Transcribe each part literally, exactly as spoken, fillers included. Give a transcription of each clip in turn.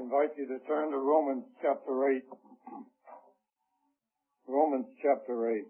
invite you to turn to Romans chapter eight. Romans chapter eight.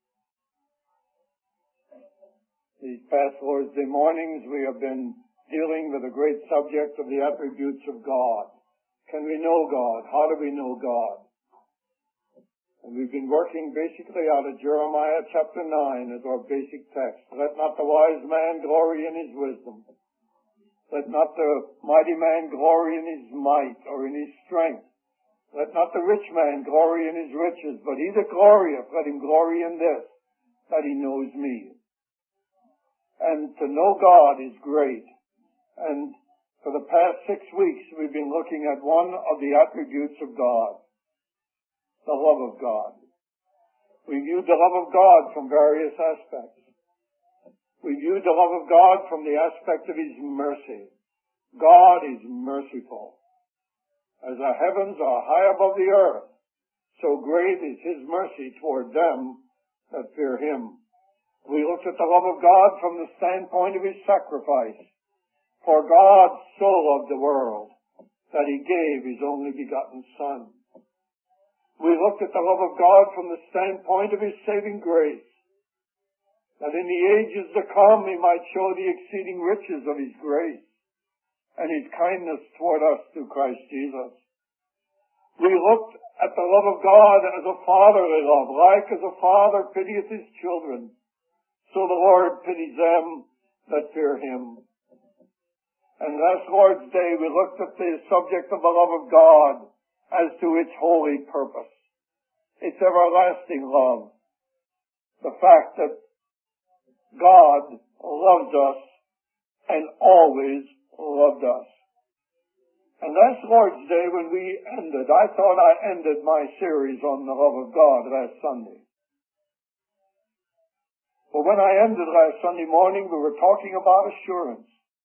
These past Lord's Day mornings we have been dealing with the great subject of the attributes of God. Can we know God? How do we know God? And we've been working basically out of Jeremiah chapter nine as our basic text. Let not the wise man glory in his wisdom. Let not the mighty man glory in his might or in his strength. Let not the rich man glory in his riches, but he that glorieth, let him glory in this, that he knows me. And to know God is great. And for the past six weeks we've been looking at one of the attributes of God, the love of God. We viewed the love of God from various aspects. We viewed the love of God from the aspect of His mercy. God is merciful. As the heavens are high above the earth, so great is His mercy toward them that fear Him. We looked at the love of God from the standpoint of His sacrifice. For God so loved the world that He gave His only begotten Son. We looked at the love of God from the standpoint of His saving grace, that in the ages to come He might show the exceeding riches of His grace and His kindness toward us through Christ Jesus. We looked at the love of God as a fatherly love, like as a father pitieth his children, so the Lord pities them that fear Him. And last Lord's Day we looked at the subject of the love of God as to its holy purpose, its everlasting love, the fact that God loves us and always loved us. And last Lord's Day when we ended, I thought I ended my series on the love of God last Sunday. But when I ended last Sunday morning, we were talking about assurance.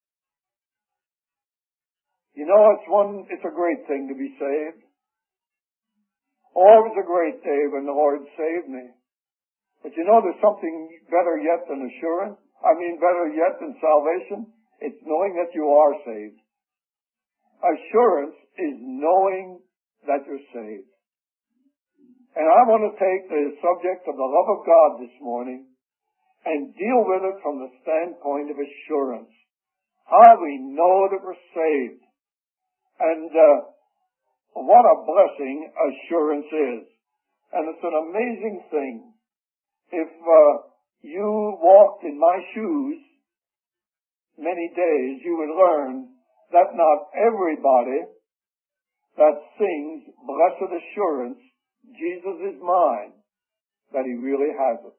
You know, it's one, it's a great thing to be saved. Always a great day when the Lord saved me. But you know, there's something better yet than assurance. I mean, better yet than salvation. It's knowing that you are saved. Assurance is knowing that you're saved. And I want to take the subject of the love of God this morning and deal with it from the standpoint of assurance. How we know that we're saved. And uh, what a blessing assurance is. And it's an amazing thing. If uh, you walked in my shoes many days, you would learn that not everybody that sings blessed assurance, Jesus is mine, that he really has it.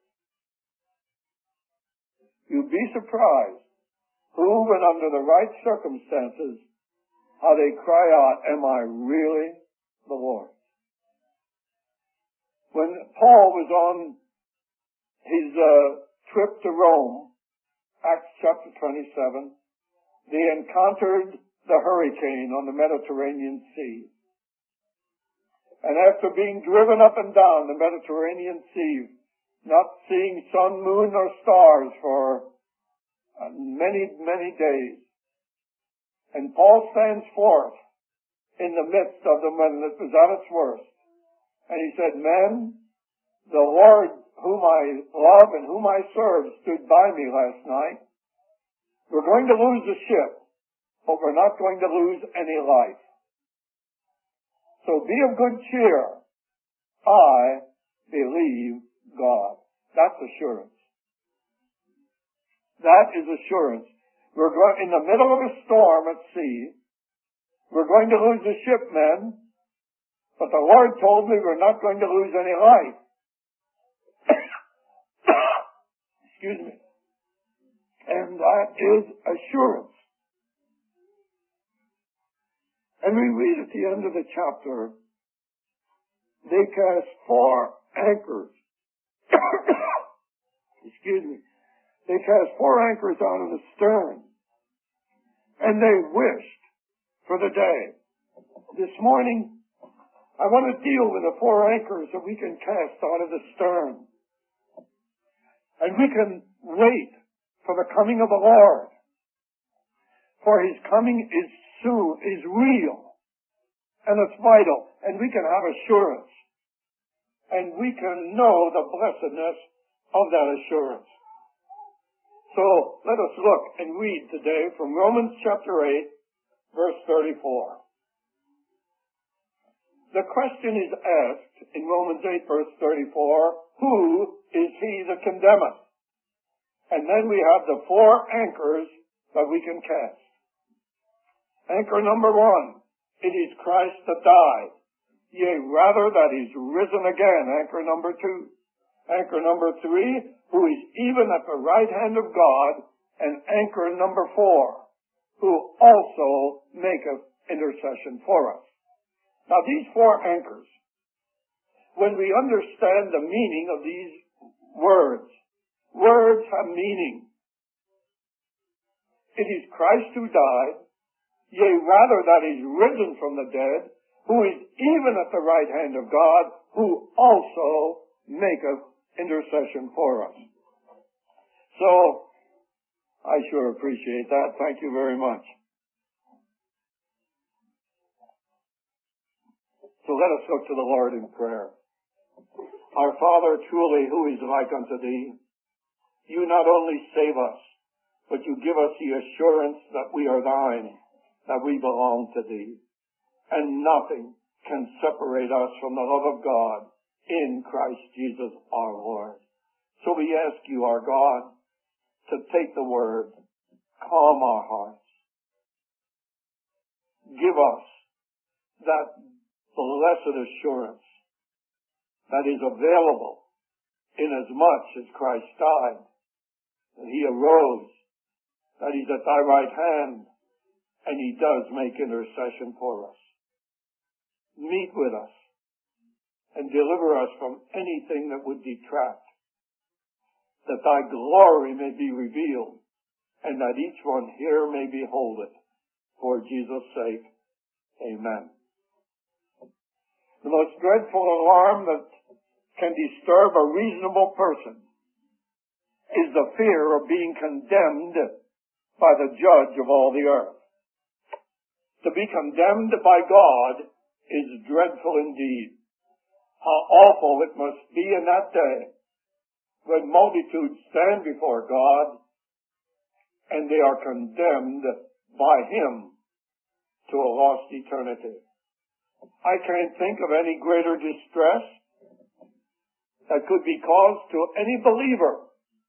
You'd be surprised who, when under the right circumstances, how they cry out, am I really the Lord? When Paul was on his uh, trip to Rome, Acts chapter twenty-seven, they encountered the hurricane on the Mediterranean Sea. And after being driven up and down the Mediterranean Sea, not seeing sun, moon, or stars for uh, many, many days, and Paul stands forth in the midst of them when it was at its worst. And he said, men, the Lord whom I love and whom I serve stood by me last night. We're going to lose the ship, but we're not going to lose any life. So be of good cheer. I believe God. That's assurance. That is assurance. We're going, in the middle of a storm at sea, we're going to lose the ship, men, but the Lord told me we're not going to lose any life. Excuse me. And that is assurance. And we read at the end of the chapter, they cast four anchors. Excuse me. They cast four anchors out of the stern. And they wished for the day. This morning, I want to deal with the four anchors that we can cast out of the stern. And we can wait for the coming of the Lord. For His coming is soon, is real. And it's vital. And we can have assurance. And we can know the blessedness of that assurance. So let us look and read today from Romans chapter eight, verse thirty-four. The question is asked in Romans eight, verse thirty-four, who is he that condemneth? And then we have the four anchors that we can cast. Anchor number one, it is Christ that died. Yea, rather that is risen again. Anchor number two. Anchor number three, who is even at the right hand of God. And anchor number four, who also maketh intercession for us. Now these four anchors, when we understand the meaning of these words, words have meaning. It is Christ who died, yea, rather that is risen from the dead, who is even at the right hand of God, who also maketh intercession for us. So, I sure appreciate that. Thank you very much. So let us look to the Lord in prayer. Our Father, truly, who is like unto thee? You not only save us, but you give us the assurance that we are thine, that we belong to thee. And nothing can separate us from the love of God in Christ Jesus our Lord. So we ask you, our God, to take the word, calm our hearts. Give us that blessed assurance that is available inasmuch as Christ died, that he arose, that he's at thy right hand, and he does make intercession for us. Meet with us and deliver us from anything that would detract, that thy glory may be revealed, and that each one here may behold it. For Jesus' sake, amen. The most dreadful alarm that can disturb a reasonable person is the fear of being condemned by the judge of all the earth. To be condemned by God is dreadful indeed. How awful it must be in that day when multitudes stand before God and they are condemned by him to a lost eternity. I can't think of any greater distress that could be caused to any believer.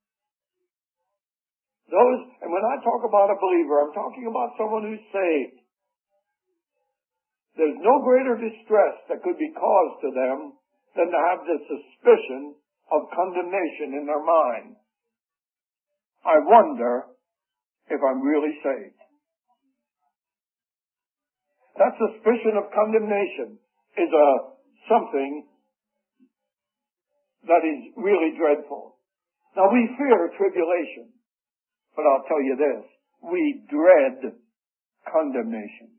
Those, and when I talk about a believer, I'm talking about someone who's saved. There's no greater distress that could be caused to them than to have the suspicion of condemnation in their mind. I wonder if I'm really saved. That suspicion of condemnation is a something that is really dreadful. Now we fear tribulation, but I'll tell you this, we dread condemnation.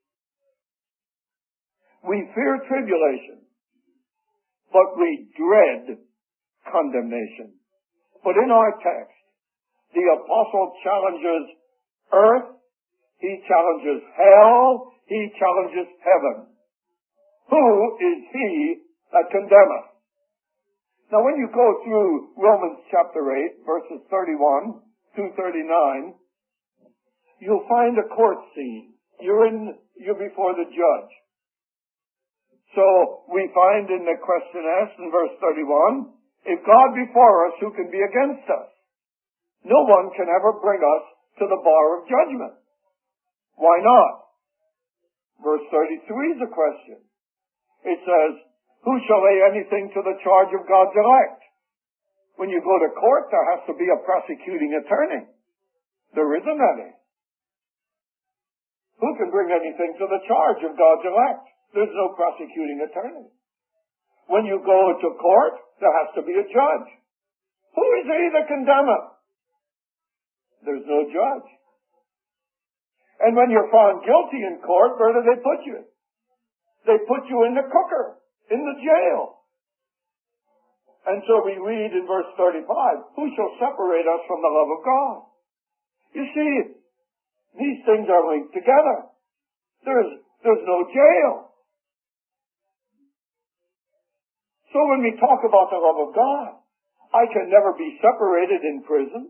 We fear tribulation, but we dread condemnation. But in our text, the apostle challenges earth, he challenges hell, he challenges heaven. Who is he that condemneth? Now when you go through Romans chapter eight, verses thirty-one to thirty-nine, you'll find a court scene. You're in, you're before the judge. So we find in the question asked in verse thirty-one, if God be for us, who can be against us? No one can ever bring us to the bar of judgment. Why not? Verse thirty-three is the question. It says, who shall lay anything to the charge of God's elect? When you go to court, there has to be a prosecuting attorney. There isn't any. Who can bring anything to the charge of God's elect? There's no prosecuting attorney. When you go to court, there has to be a judge. Who is he that condemneth? There's no judge. And when you're found guilty in court, where do they put you? They put you in the cooker, in the jail. And so we read in verse thirty-five, who shall separate us from the love of God? You see, these things are linked together. There's, there's no jail. So when we talk about the love of God, I can never be separated in prison.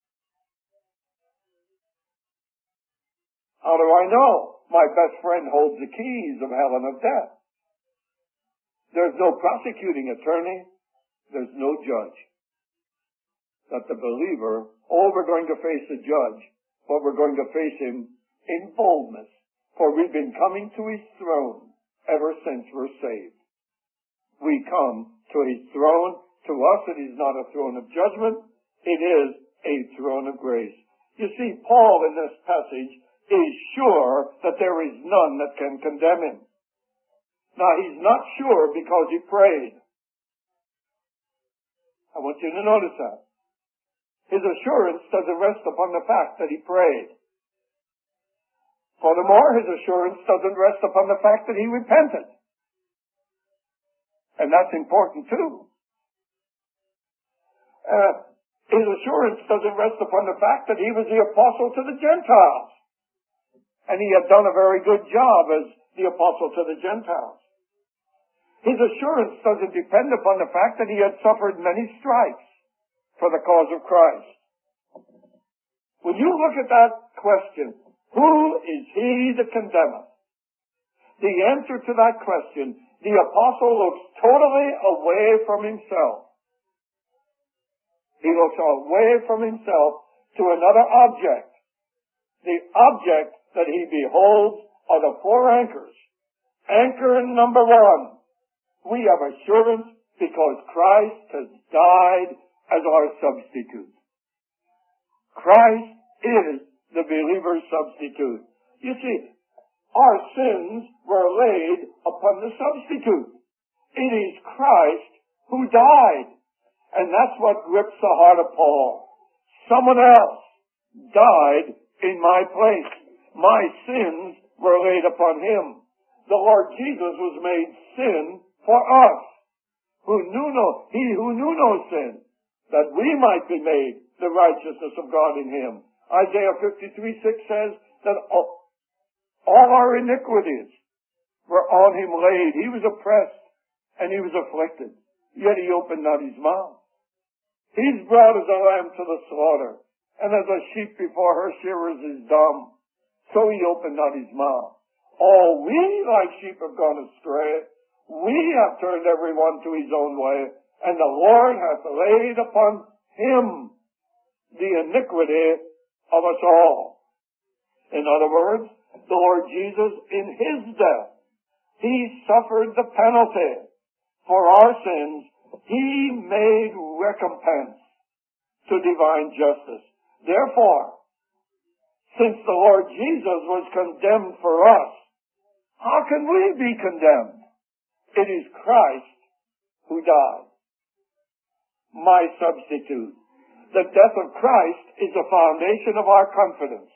How do I know? My best friend holds the keys of hell and of death. There's no prosecuting attorney. There's no judge. That the believer, oh, we're going to face a judge, but we're going to face him in boldness, for we've been coming to his throne ever since we're saved. We come to his throne. To us, it is not a throne of judgment. It is a throne of grace. You see, Paul in this passage is sure that there is none that can condemn him. Now, he's not sure because he prayed. I want you to notice that. His assurance doesn't rest upon the fact that he prayed. Furthermore, his assurance doesn't rest upon the fact that he repented. And that's important too. Uh, his assurance doesn't rest upon the fact that he was the apostle to the Gentiles. And he had done a very good job as the apostle to the Gentiles. His assurance doesn't depend upon the fact that he had suffered many stripes for the cause of Christ. When you look at that question, who is he that condemneth? The answer to that question, the apostle looks totally away from himself. He looks away from himself to another object. The object that he beholds are the four anchors. Anchor number one, we have assurance because Christ has died as our substitute. Christ is the believer's substitute. You see, our sins were laid upon the substitute. It is Christ who died. And that's what grips the heart of Paul. Someone else died in my place. My sins were laid upon him. The Lord Jesus was made sin for us, who knew no, he who knew no sin, that we might be made the righteousness of God in him. Isaiah fifty-three six says that all, all our iniquities were on him laid. He was oppressed and he was afflicted, yet he opened not his mouth. He's brought as a lamb to the slaughter, and as a sheep before her shearers is dumb, so he opened not his mouth. All we like sheep have gone astray. We have turned every one to his own way, and the Lord hath laid upon him the iniquity of us all. In other words, the Lord Jesus, in his death, he suffered the penalty for our sins. He made recompense to divine justice. Therefore, since the Lord Jesus was condemned for us, how can we be condemned? It is Christ who died. My substitute. The death of Christ is the foundation of our confidence.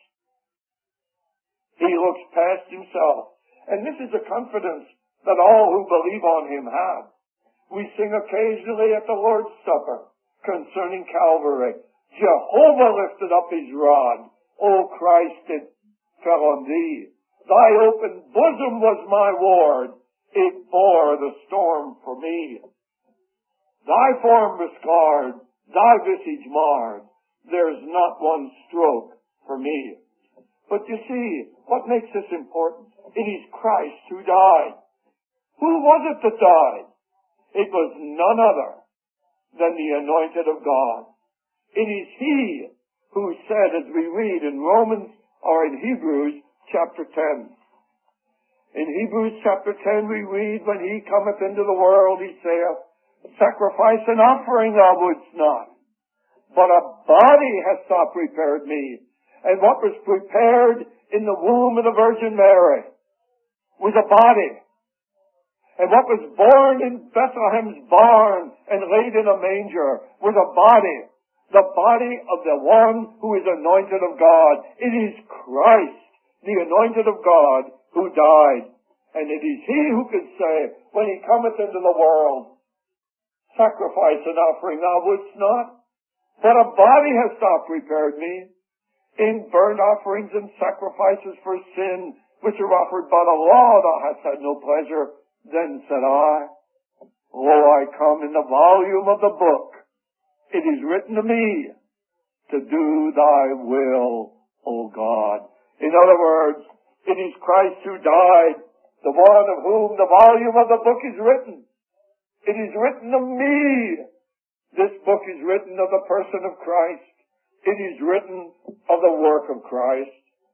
He looks past himself. And this is a confidence that all who believe on him have. We sing occasionally at the Lord's Supper concerning Calvary. Jehovah lifted up his rod. O Christ, it fell on thee. Thy open bosom was my ward. It bore the storm for me. Thy form was scarred, thy visage marred. There's not one stroke for me. But you see, what makes this important? It is Christ who died. Who was it that died? It was none other than the anointed of God. It is he who said, as we read in Romans or in Hebrews chapter ten. In Hebrews chapter ten we read, when he cometh into the world, he saith, sacrifice and offering thou wouldst not, but a body hast thou prepared me. And what was prepared in the womb of the Virgin Mary was a body. And what was born in Bethlehem's barn and laid in a manger was a body. The body of the one who is anointed of God. It is Christ, the anointed of God, who died. And it is he who can say, when he cometh into the world, sacrifice and offering thou wouldst not, but a body hast thou prepared me. In burnt offerings and sacrifices for sin, which are offered by the law, thou hast had no pleasure. Then said I, Lo, I come in the volume of the book. It is written to me to do thy will, O God. In other words, it is Christ who died, the one of whom the volume of the book is written. It is written of me. This book is written of the person of Christ. It is written of the work of Christ.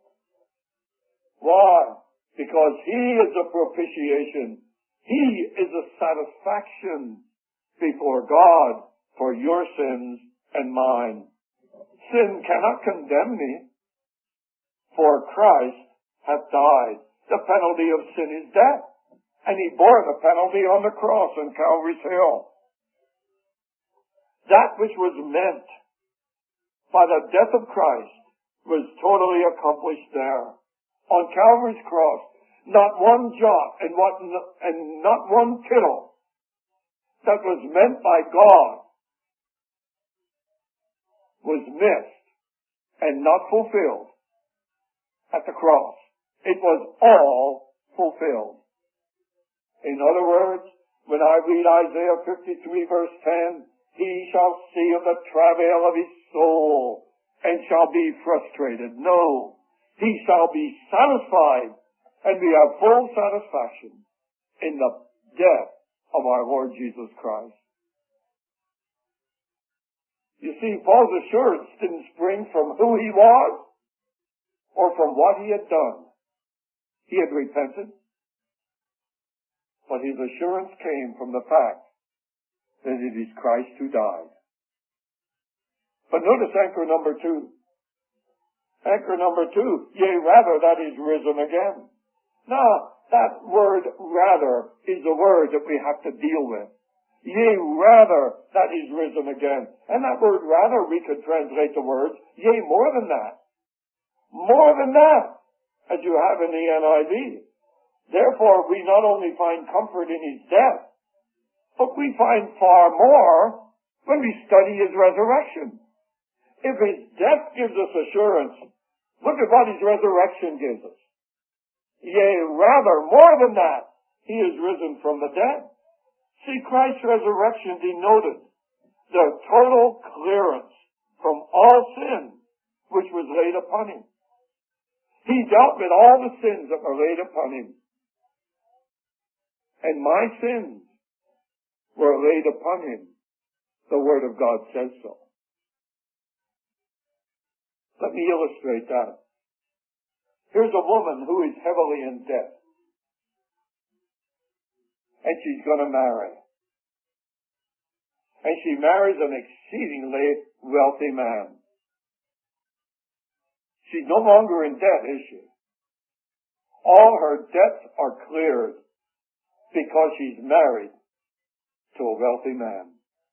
Why? Because He is a propitiation. He is a satisfaction before God for your sins and mine. Sin cannot condemn me, for Christ hath died. The penalty of sin is death, and He bore the penalty on the cross on Calvary's hill. That which was meant by the death of Christ was totally accomplished there. On Calvary's cross, not one jot and, what, and not one tittle that was meant by God was missed and not fulfilled at the cross. It was all fulfilled. In other words, when I read Isaiah fifty-three verse ten, he shall see of the travail of his soul and shall be frustrated. No, he shall be satisfied, and we have full satisfaction in the death of our Lord Jesus Christ. You see, Paul's assurance didn't spring from who he was or from what he had done. He had repented, but his assurance came from the fact that it is Christ who died. But notice anchor number two. Anchor number two, yea, rather, that is risen again. Now, that word rather is the word that we have to deal with. Yea, rather, that is risen again. And that word rather, we could translate the words, yea, more than that. More than that, as you have in the N I V. Therefore, we not only find comfort in his death, but we find far more when we study his resurrection. If his death gives us assurance, look at what his resurrection gives us. Yea, rather, more than that, he is risen from the dead. See, Christ's resurrection denoted the total clearance from all sin which was laid upon him. He dealt with all the sins that were laid upon him. And my sins were laid upon him. The Word of God says so. Let me illustrate that. Here's a woman who is heavily in debt. And she's going to marry. And she marries an exceedingly wealthy man. She's no longer in debt, is she? All her debts are cleared because she's married to a wealthy man.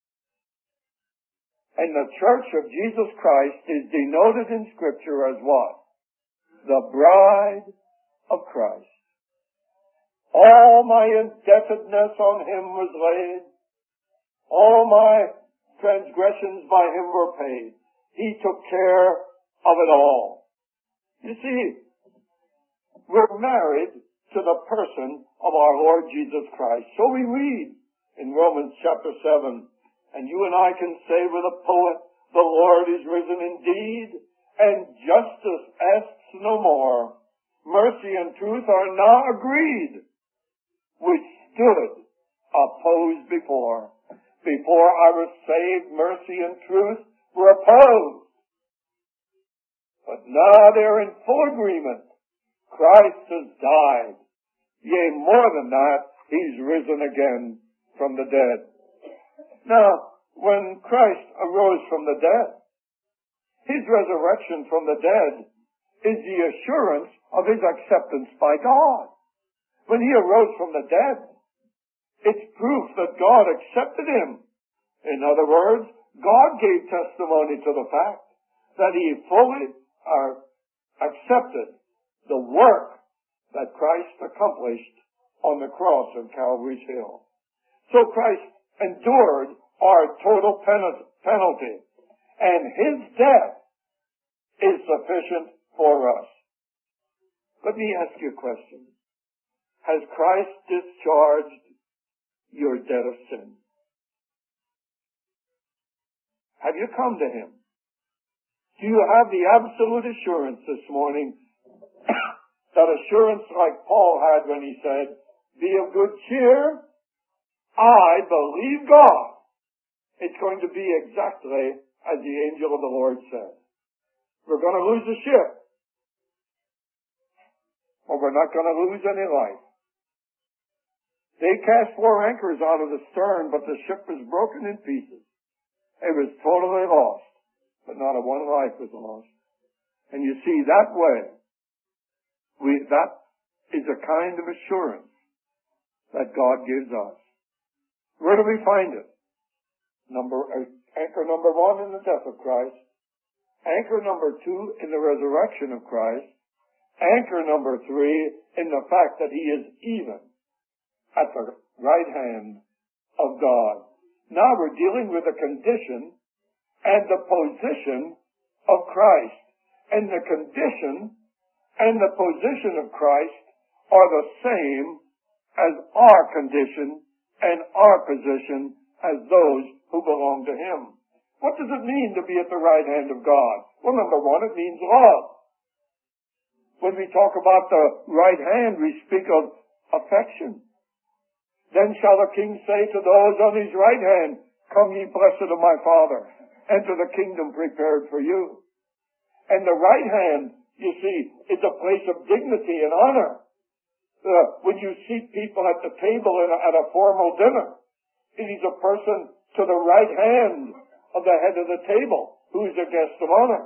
And the Church of Jesus Christ is denoted in Scripture as what? The bride of Christ. All my indebtedness on him was laid. All my transgressions by him were paid. He took care of it all. You see, we're married to the person of our Lord Jesus Christ. So we read in Romans chapter seven, and you and I can say with a poet, the Lord is risen indeed, and justice asks no more. Mercy and truth are now agreed, which stood opposed before. Before I was saved, mercy and truth were opposed. But now they're in full agreement. Christ has died. Yea, more than that, he's risen again from the dead. Now, when Christ arose from the dead, his resurrection from the dead is the assurance of his acceptance by God. When he arose from the dead, it's proof that God accepted him. In other words, God gave testimony to the fact that he fully uh, accepted the work that Christ accomplished on the cross of Calvary's Hill. So Christ endured our total penalty, and his death is sufficient for us. Let me ask you a question. Has Christ discharged your debt of sin. Have you come to Him? Do you have the absolute assurance this morning, that assurance like Paul had when he said, be of good cheer, I believe God. It's going to be exactly as the angel of the Lord said. We're going to lose the ship, or we're not going to lose any life. They cast four anchors out of the stern, but the ship was broken in pieces. It was totally lost, but not a one life was lost. And you see, that way, we, that is a kind of assurance that God gives us. Where do we find it? Number, uh, anchor number one in the death of Christ. Anchor number two in the resurrection of Christ. Anchor number three in the fact that He is even at the right hand of God. Now we're dealing with the condition and the position of Christ. And the condition and the position of Christ are the same as our condition and our position as those who belong to Him. What does it mean to be at the right hand of God? Well, number one, it means love. When we talk about the right hand, we speak of affection. Then shall the King say to those on His right hand, come ye blessed of my Father, enter the kingdom prepared for you. And the right hand, you see, is a place of dignity and honor. Uh, when you seat people at the table in a, at a formal dinner, it is a person to the right hand of the head of the table who is a guest of honor.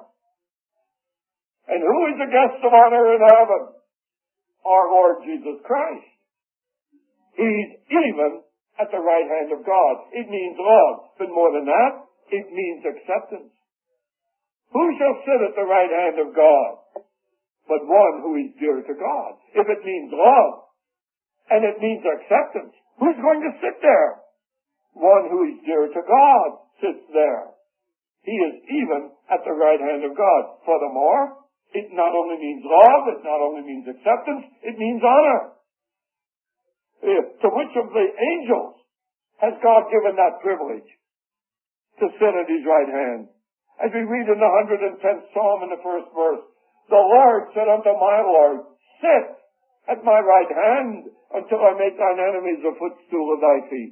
And who is a guest of honor in heaven? Our Lord Jesus Christ. He's even at the right hand of God. It means love. But more than that, it means acceptance. Who shall sit at the right hand of God? But one who is dear to God. If it means love, and it means acceptance, who's going to sit there? One who is dear to God sits there. He is even at the right hand of God. Furthermore, it not only means love, it not only means acceptance, it means honor. To which of the angels has God given that privilege to sit at His right hand? As we read in the one hundred tenth Psalm in the first verse, the Lord said unto my Lord, sit at my right hand until I make thine enemies a footstool of thy feet.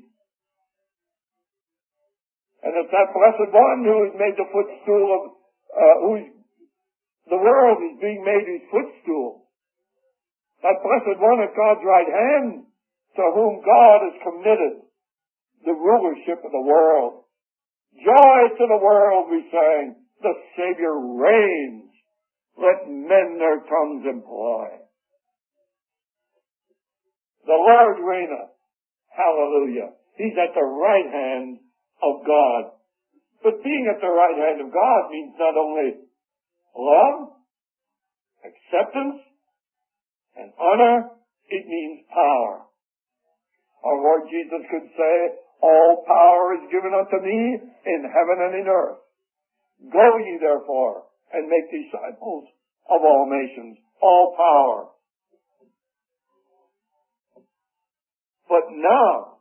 And it's that blessed one who is made the footstool of, uh, who's, the world is being made His footstool. That blessed one at God's right hand, to whom God has committed the rulership of the world. Joy to the world, we sang. The Savior reigns. Let men their tongues employ. The Lord reigneth. Hallelujah. He's at the right hand of God. But being at the right hand of God means not only love, acceptance, and honor, it means power. Our Lord Jesus could say, all power is given unto me in heaven and in earth. Go ye therefore and make disciples of all nations. All power. But now,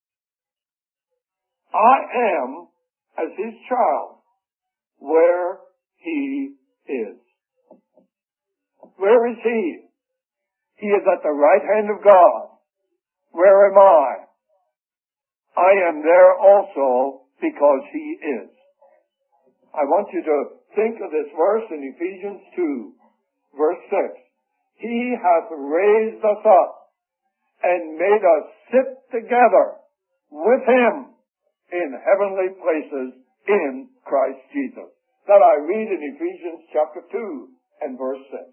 I am as His child where He is. Where is He? He is at the right hand of God. Where am I? I am there also because He is. I want you to think of this verse in Ephesians two, verse six. He hath raised us up and made us sit together with Him in heavenly places in Christ Jesus. That I read in Ephesians chapter two and verse six.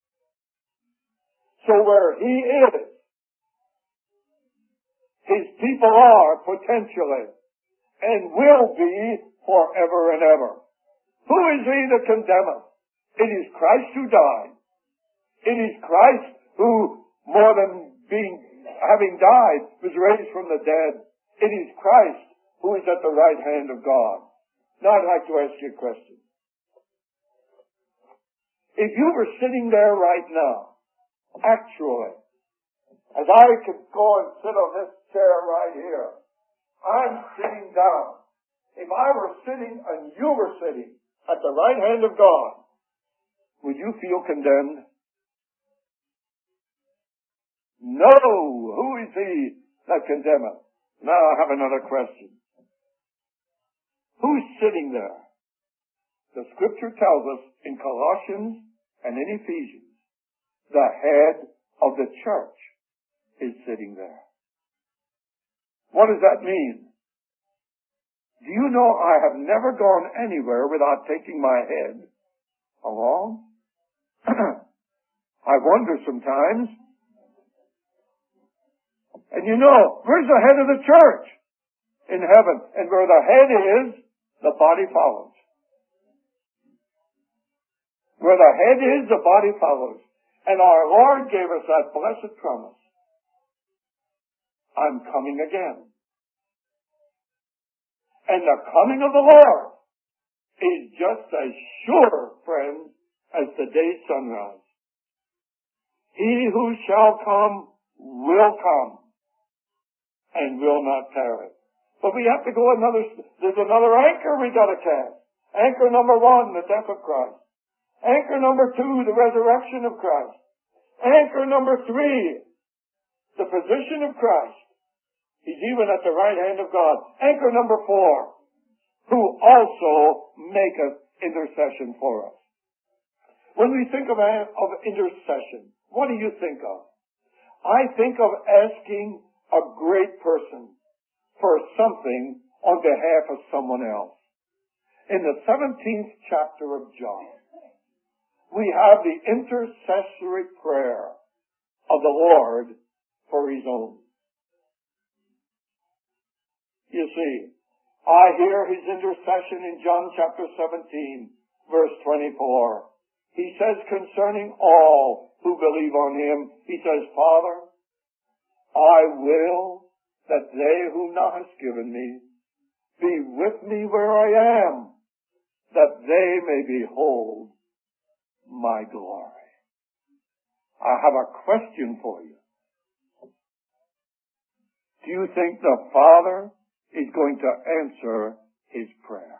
So where He is, His people are potentially and will be forever and ever. Who is he that condemneth? It is Christ who died. It is Christ who, more than being, having died, was raised from the dead. It is Christ who is at the right hand of God. Now I'd like to ask you a question. If you were sitting there right now, actually, as I could go and sit on this chair right here. I'm sitting down. If I were sitting and you were sitting at the right hand of God, would you feel condemned? No. Who is he that condemneth? Now I have another question. Who's sitting there? The scripture tells us in Colossians and in Ephesians, the head of the church is sitting there. What does that mean? Do you know I have never gone anywhere without taking my head along? I wonder sometimes. And you know, where's the head of the church? In heaven. And where the head is, the body follows. Where the head is, the body follows. And our Lord gave us that blessed promise. I'm coming again. And the coming of the Lord is just as sure, friends, as the day's sunrise. He who shall come will come and will not tarry. But we have to go another, there's another anchor we got to cast. Anchor number one, the death of Christ. Anchor number two, the resurrection of Christ. Anchor number three, the position of Christ. He's even at the right hand of God. Anchor number four, who also maketh intercession for us. When we think of, of intercession, what do you think of? I think of asking a great person for something on behalf of someone else. In the seventeenth chapter of John, we have the intercessory prayer of the Lord for his own. You see, I hear his intercession in John chapter seventeen, verse twenty-four. He says concerning all who believe on him, he says, Father, I will that they whom thou hast given me be with me where I am, that they may behold my glory. I have a question for you. Do you think the Father is going to answer his prayer?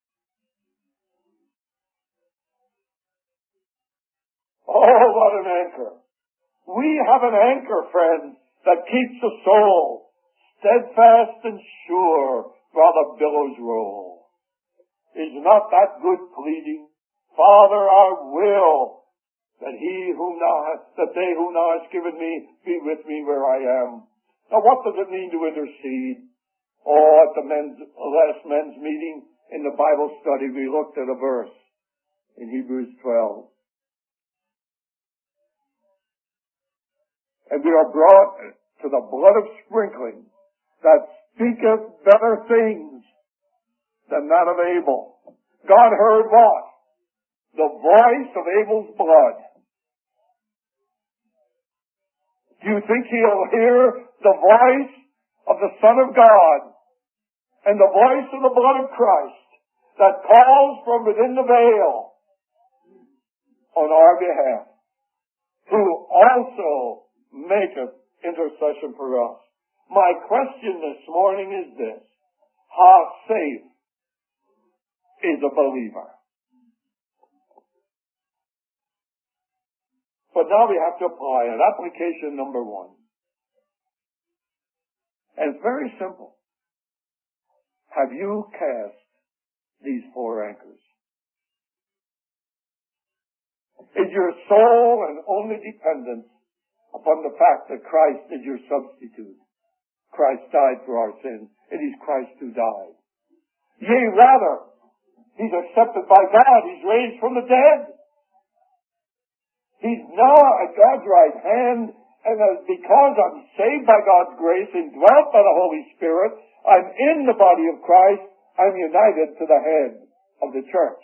Oh, what an anchor. We have an anchor, friends, that keeps the soul steadfast and sure while the billows roll. Is not that good pleading? Father, I will that he whom thou hast, that they whom thou hast given me be with me where I am. Now what does it mean to intercede? Oh, at the men's, last men's meeting in the Bible study, we looked at a verse in Hebrews twelve. And we are brought to the blood of sprinkling that speaketh better things than that of Abel. God heard what? The voice of Abel's blood. Do you think he'll hear the voice of the Son of God and the voice of the blood of Christ that calls from within the veil on our behalf, who also maketh intercession for us? My question this morning is this: how safe is a believer? But now we have to apply it. Application number one. And it's very simple. Have you cast these four anchors? Is your sole and only dependence upon the fact that Christ is your substitute? Christ died for our sins. It is Christ who died. Yea, rather, he's accepted by God. He's raised from the dead. He's now at God's right hand, and because I'm saved by God's grace and dwelt by the Holy Spirit, I'm in the body of Christ. I'm united to the head of the church.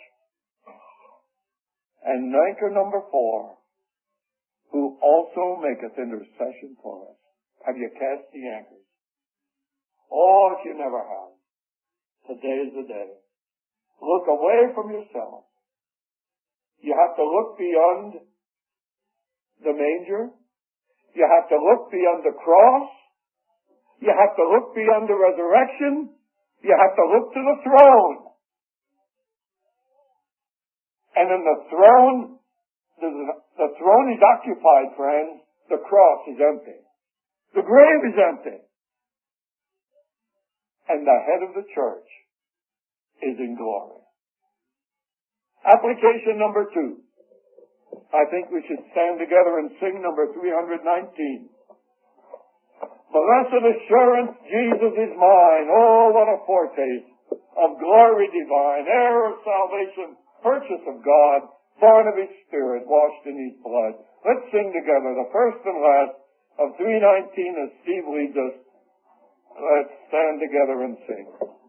And anchor number four, who also maketh intercession for us. Have you cast the anchors? Oh, if you never have, today is the day. Look away from yourself. You have to look beyond the manger. You have to look beyond the cross. You have to look beyond the resurrection. You have to look to the throne. And in the throne, the throne is occupied, friends. The cross is empty. The grave is empty. And the head of the church is in glory. Application number two. I think we should stand together and sing number three hundred nineteen. Blessed assurance, Jesus is mine. Oh, what a foretaste of glory divine, heir of salvation, purchase of God, born of His Spirit, washed in His blood. Let's sing together the first and last of three nineteen as Steve leads us. Let's stand together and sing.